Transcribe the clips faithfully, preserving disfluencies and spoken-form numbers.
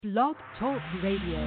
Blog Talk Radio.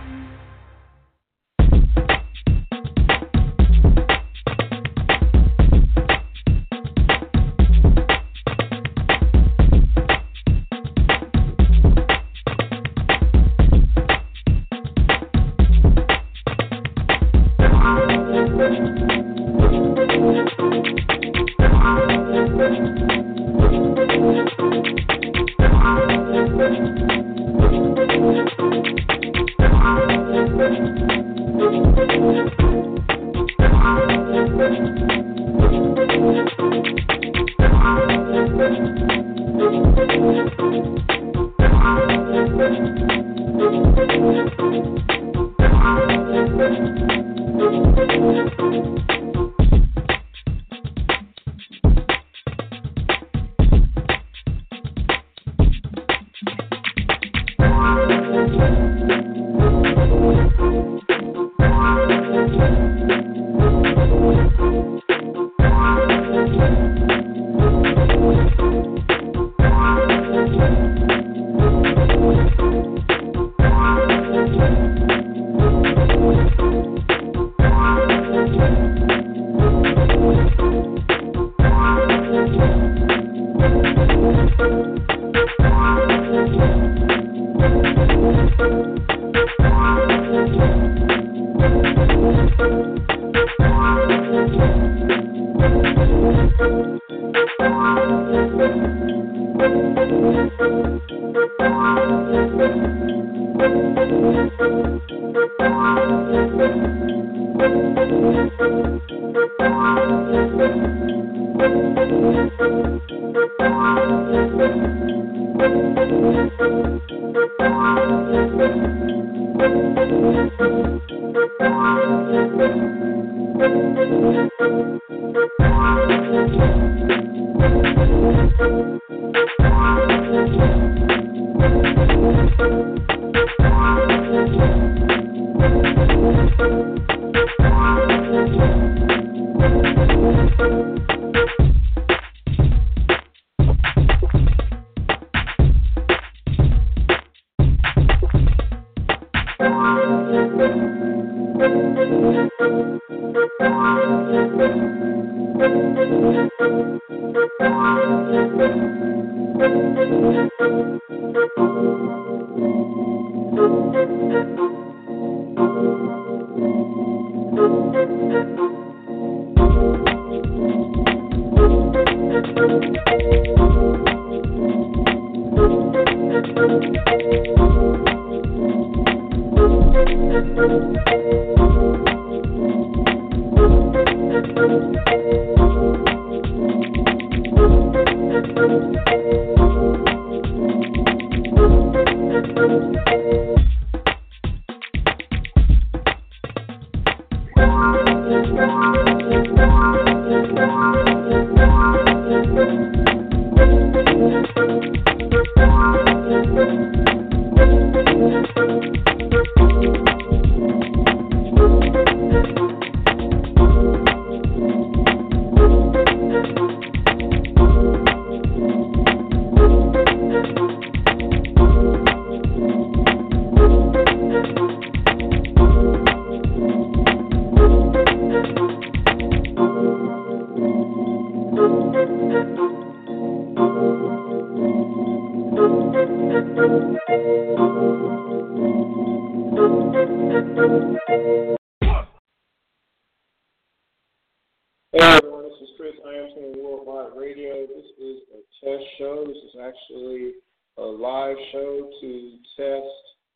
Actually a live show to test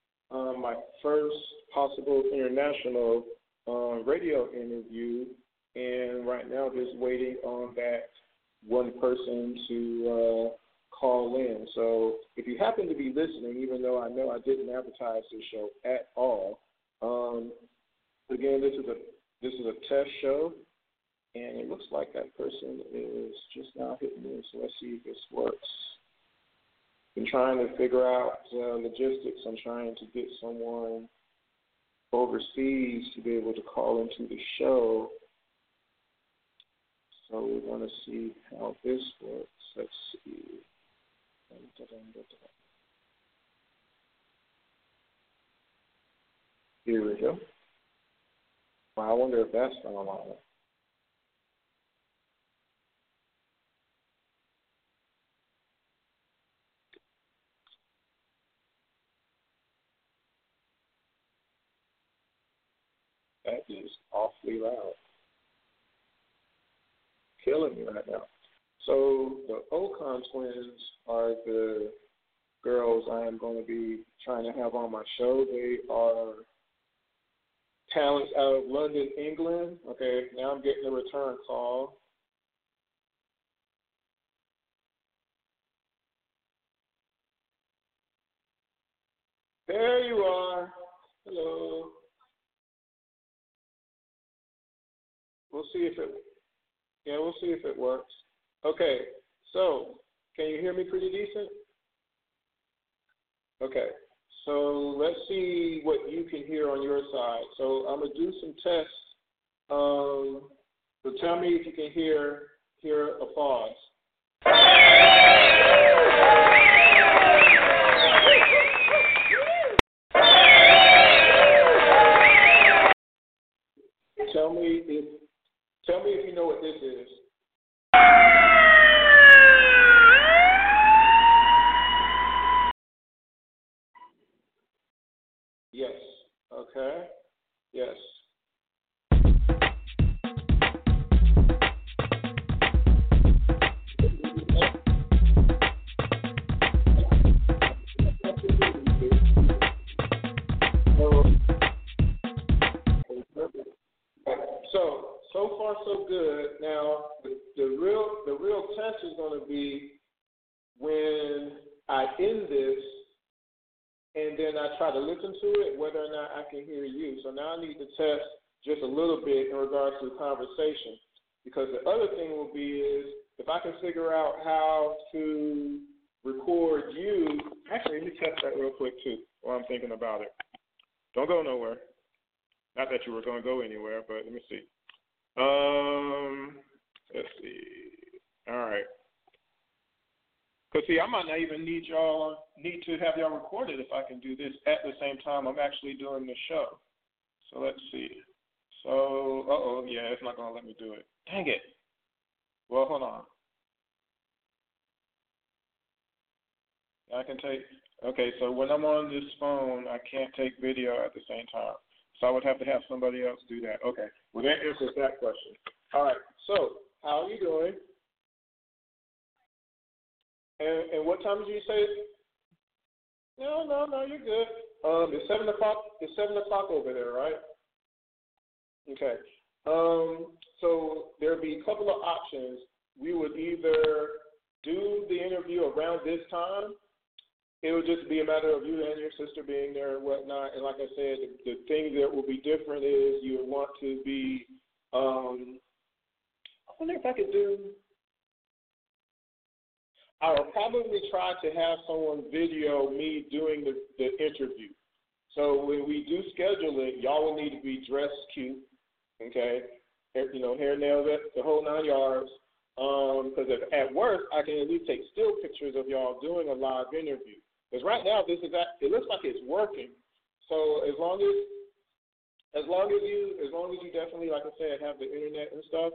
um, my first possible international uh, radio interview, and right now just waiting on that one person to uh, call in. So if you happen to be listening, even though I know I didn't advertise this show at all, um, again, this is a this is a test show, and it looks like that person is just now hitting me. So let's see if this works. Been trying to figure out uh, logistics. I'm trying to get someone overseas to be able to call into the show. So we want to see how this works. Let's see. Here we go. Well, I wonder if that's going on. That is awfully loud. Killing me right now. So the Ocon twins are the girls I am going to be trying to have on my show. They are talents out of London, England. Okay, now I'm getting a return call. There you are. Hello. We'll see if it. Yeah, we'll see if it works. Okay, so can you hear me pretty decent? Okay, so let's see what you can hear on your side. So I'm gonna do some tests. Um, so tell me if you can hear hear a pause. Tell me if tell me if you know what this is. Yes. Okay. Yes. So, so far so good. Now, the, the real the real test is going to be when I end this and then I try to listen to it, whether or not I can hear you. So now I need to test just a little bit in regards to the conversation, because the other thing will be is if I can figure out how to record you. Actually, let me test that real quick too while I'm thinking about it. Don't go nowhere. Not that you were going to go anywhere, but let me see. Um, let's see. All right. Because, see, I might not even need y'all, need to have y'all recorded if I can do this at the same time I'm actually doing the show. So let's see. So, uh-oh, yeah, it's not going to let me do it. Dang it. Well, hold on. I can take, okay, so when I'm on this phone, I can't take video at the same time. So I would have to have somebody else do that. Okay, well, that answers that question. All right, so how are you doing? And, and what time did you say? No, no, no, you're good. Um, it's seven o'clock. It's seven o'clock over there, right? Okay. Um, so there'll be a couple of options. We would either do the interview around this time. It would just be a matter of you and your sister being there and whatnot. And like I said, the, the thing that will be different is you would want to be. Um, I wonder if I could do. I will probably try to have someone video me doing the, the interview. So when we do schedule it, y'all will need to be dressed cute, okay? You know, hair, nails, the whole nine yards. Because um, at worst, I can at least take still pictures of y'all doing a live interview. Because right now, this is that, it looks like it's working. So as long as, as long as you, as long as you definitely, like I said, have the internet and stuff.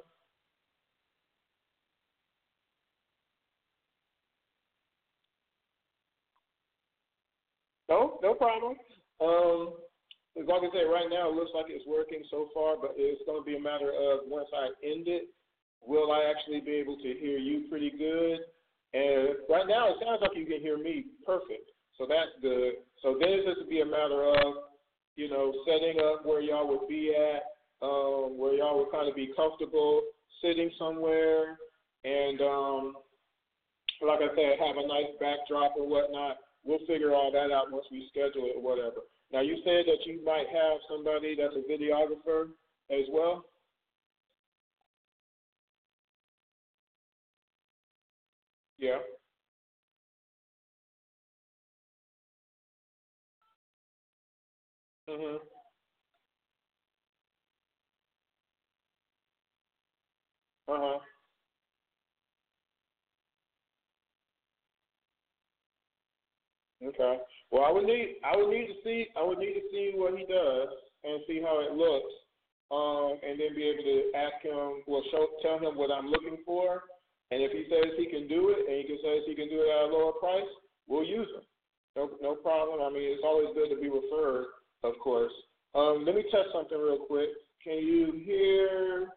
No, no problem. Um, as long as I say, right now, it looks like it's working so far, but it's going to be a matter of once I end it, will I actually be able to hear you pretty good? And right now, it sounds like you can hear me perfect, so that's good. So then it's just to be a matter of, you know, setting up where y'all would be at, um, where y'all would kind of be comfortable sitting somewhere, and um, like I said, have a nice backdrop or whatnot. We'll figure all that out once we schedule it or whatever. Now, you said that you might have somebody that's a videographer as well? Yeah. Mhm. Uh huh. Okay. Well, I would need I would need to see I would need to see what he does. and see how it looks, um, and then be able to ask him, well, show, tell him what I'm looking for. And if he says he can do it, and he says he can do it at a lower price, we'll use him. No, no problem. I mean, it's always good to be referred, of course. Um, let me test something real quick. Can you hear?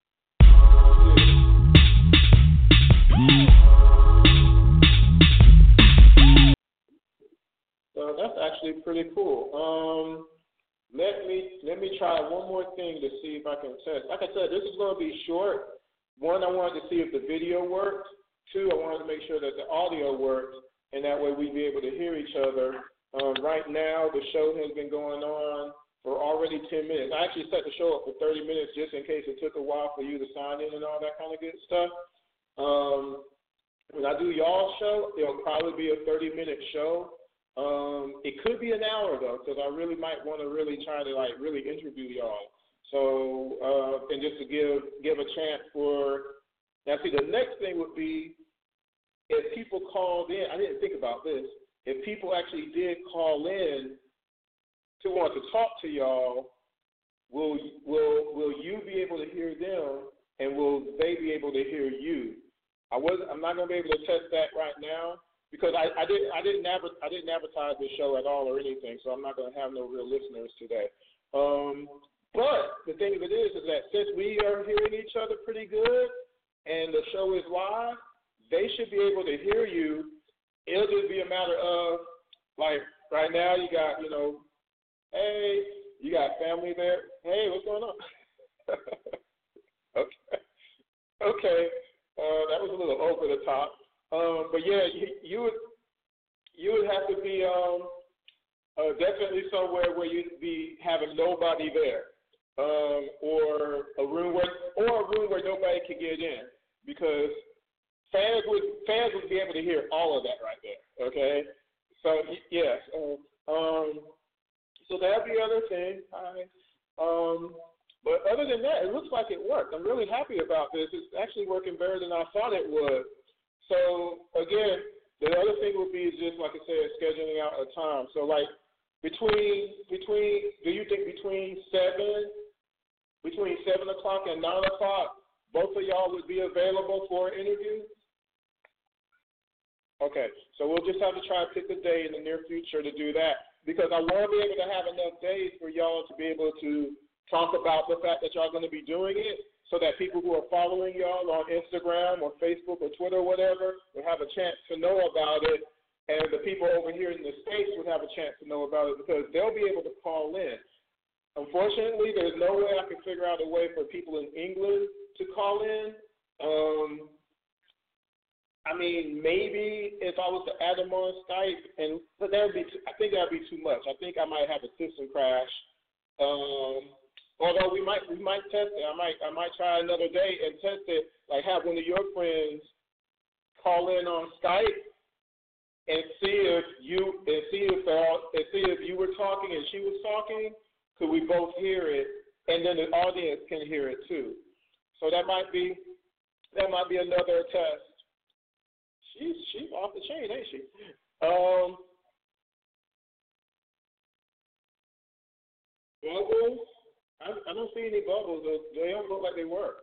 So that's actually pretty cool. Um, let me let me try one more thing to see if I can test. Like I said, this is going to be short. One, I wanted to see if the video worked. Two, I wanted to make sure that the audio worked, and that way we'd be able to hear each other. Um, right now, the show has been going on for already ten minutes. I actually set the show up for thirty minutes just in case it took a while for you to sign in and all that kind of good stuff. Um, when I do y'all's show, it'll probably be a thirty-minute show. Um, it could be an hour, though, because I really might want to really try to, like, really interview y'all. So, uh, and just to give give a chance for, now see, the next thing would be if people called in, I didn't think about this, if people actually did call in to want to talk to y'all, will will will you be able to hear them, and will they be able to hear you? I wasn't. I'm not going to be able to test that right now because I, I didn't. I didn't adver- I didn't advertise this show at all or anything, so I'm not going to have no real listeners today. Um, but the thing of it is, is that since we are hearing each other pretty good, and the show is live, they should be able to hear you. It'll just be a matter of, like, right now you got, you know, hey, you got family there. Hey, what's going on? okay. Okay. Uh, that was a little over the top. Um, but, yeah, you, you would you would have to be um, uh, definitely somewhere where you'd be having nobody there, um, or a room where or a room where nobody could get in, because fans would fans would be able to hear all of that right there. Okay, so yes, uh, um, so that'd be the other thing. I, um, but other than that, it looks like it worked. I'm really happy about this. It's actually working better than I thought it would. So again, the other thing would be just like I said, scheduling out a time. So like between between, do you think between seven between seven o'clock and nine o'clock, both of y'all would be available for an interview? Okay, so we'll just have to try to pick a day in the near future to do that, because I want to be able to have enough days for y'all to be able to talk about the fact that y'all going to be doing it, so that people who are following y'all on Instagram or Facebook or Twitter or whatever will have a chance to know about it, and the people over here in the States would have a chance to know about it because they'll be able to call in. Unfortunately, there's no way I can figure out a way for people in England to call in. Um, I mean, maybe if I was to add them on Skype, and but that would be, too, I think that would be too much. I think I might have a system crash. Um, although we might, we might test it. I might, I might try another day and test it. Like have one of your friends call in on Skype and see if you, and see if, uh, and see if you were talking and she was talking. Could we both hear it, and then the audience can hear it too? So that might be, that might be another test. She's she's off the chain, ain't she? Um, bubbles? I, I don't see any bubbles. They don't look like they work.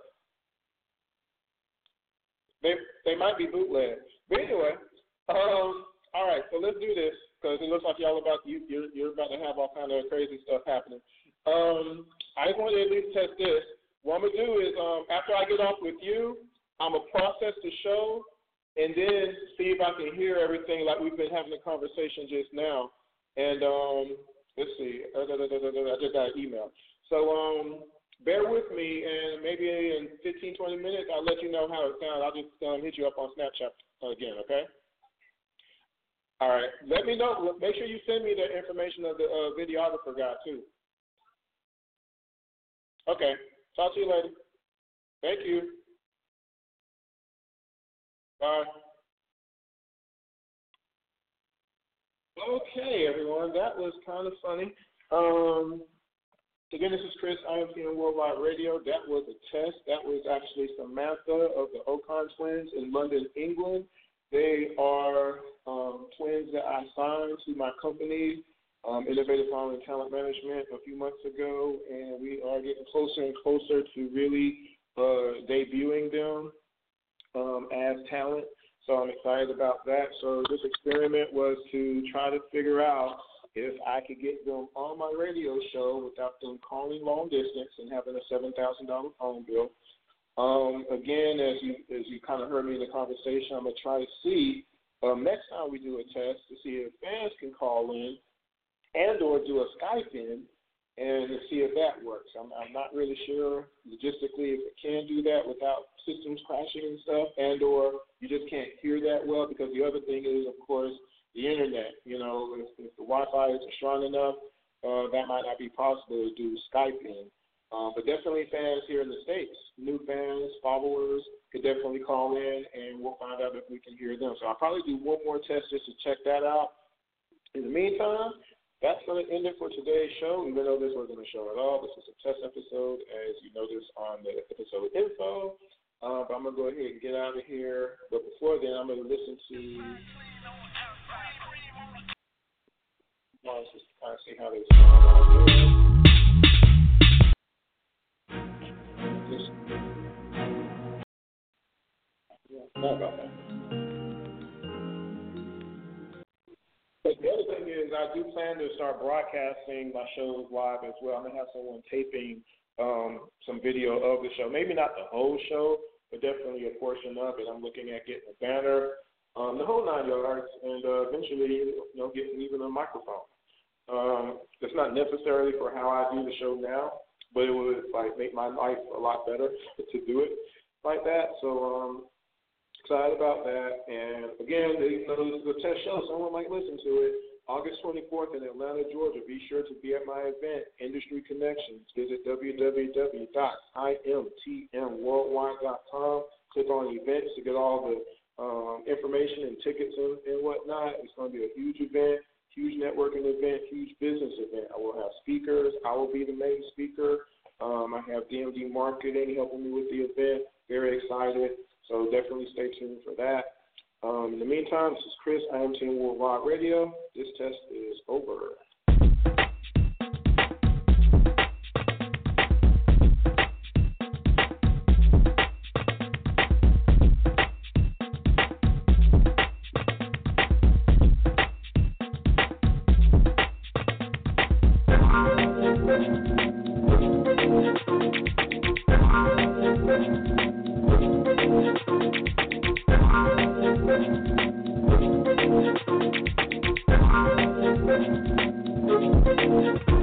They they might be bootleg. But anyway, um, all right. So let's do this because it looks like y'all about you you're, you're about to have all kind of crazy stuff happening. Um, I just want to at least test this. What I'm gonna do is um, after I get off with you, I'm gonna process the show. And then see if I can hear everything like we've been having a conversation just now. And um, let's see. Uh, da, da, da, da, da, I just got an email. So um, bear with me, and maybe in fifteen, twenty minutes, I'll let you know how it sounds. I'll just um, hit you up on Snapchat again, okay? All right. Let me know. Make sure you send me the information of the uh, videographer guy, too. Okay. Talk to you later. Thank you. Bye. Okay, everyone, that was kind of funny. Um, again, this is Chris, I M T N Worldwide Radio. That was a test. That was actually Samantha of the Ocon twins in London, England. They are um, twins that I signed to my company um, Innovative Following Talent Management a few months ago, and we are getting closer and closer to really uh, debuting them um, as talent. So I'm excited about that. So this experiment was to try to figure out if I could get them on my radio show without them calling long distance and having a seven thousand dollars phone bill. Um, again, as you as you kind of heard me in the conversation, I'm going to try to see um, next time we do a test to see if fans can call in and or do a Skype in and to see if that works. I'm, I'm not really sure logistically if it can do that without systems crashing and stuff, and or you just can't hear that well, because the other thing is, of course, the internet. You know, if, if the Wi-Fi isn't strong enough, uh, that might not be possible to do Skype in. Um, but definitely fans here in the States, new fans, followers, could definitely call in, and we'll find out if we can hear them. So I'll probably do one more test just to check that out. In the meantime, that's going to end it for today's show, even though this wasn't a show at all. This was a test episode, as you noticed on the episode info. Uh, but I'm going to go ahead and get out of here. But before then, I'm going to listen to... Let's just kind of see how they sound out there. Sorry about that. But the other thing is, I do plan to start broadcasting my shows live as well. I'm going to have someone taping um, some video of the show. Maybe not the whole show, but definitely a portion of it. I'm looking at getting a banner, um, the whole nine yards, and uh, eventually, you know, getting even a microphone. Um, it's not necessarily for how I do the show now, but it would like make my life a lot better to do it like that. So um, excited about that. And again, you know, this is a test show. Someone might listen to it. August twenty-fourth in Atlanta, Georgia. Be sure to be at my event, Industry Connections. Visit w w w dot i m t m worldwide dot com. Click on events to get all the um, information and tickets and, and whatnot. It's going to be a huge event. Huge networking event, huge business event. I will have speakers. I will be the main speaker. Um, I have D M D Marketing helping me with the event. Very excited. So definitely stay tuned for that. Um, in the meantime, this is Chris, I M T Worldwide Radio. This test is over. Thank you.